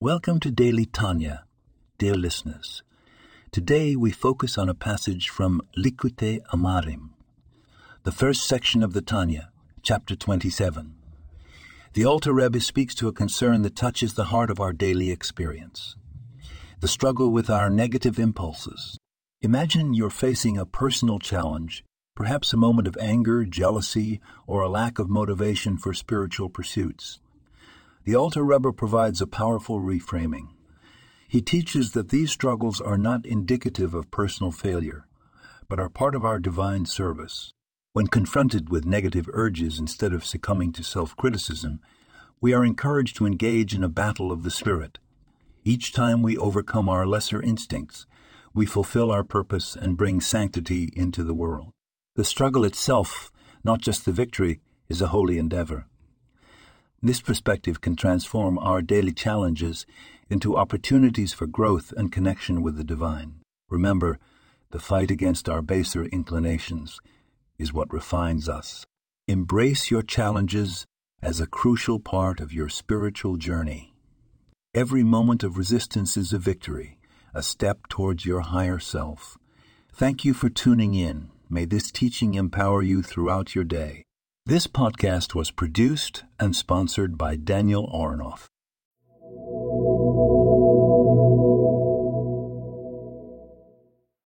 Welcome to Daily Tanya, dear listeners. Today we focus on a passage from Likkutei Amarim, the first section of the Tanya, chapter 27. The Alter Rebbe speaks to a concern that touches the heart of our daily experience, the struggle with our negative impulses. Imagine you're facing a personal challenge, perhaps a moment of anger, jealousy, or a lack of motivation for spiritual pursuits. The Alter Rebbe provides a powerful reframing. He teaches that these struggles are not indicative of personal failure, but are part of our divine service. When confronted with negative urges instead of succumbing to self-criticism, we are encouraged to engage in a battle of the spirit. Each time we overcome our lesser instincts, we fulfill our purpose and bring sanctity into the world. The struggle itself, not just the victory, is a holy endeavor. This perspective can transform our daily challenges into opportunities for growth and connection with the divine. Remember, the fight against our baser inclinations is what refines us. Embrace your challenges as a crucial part of your spiritual journey. Every moment of resistance is a victory, a step towards your higher self. Thank you for tuning in. May this teaching empower you throughout your day. This podcast was produced and sponsored by Daniel Aronoff.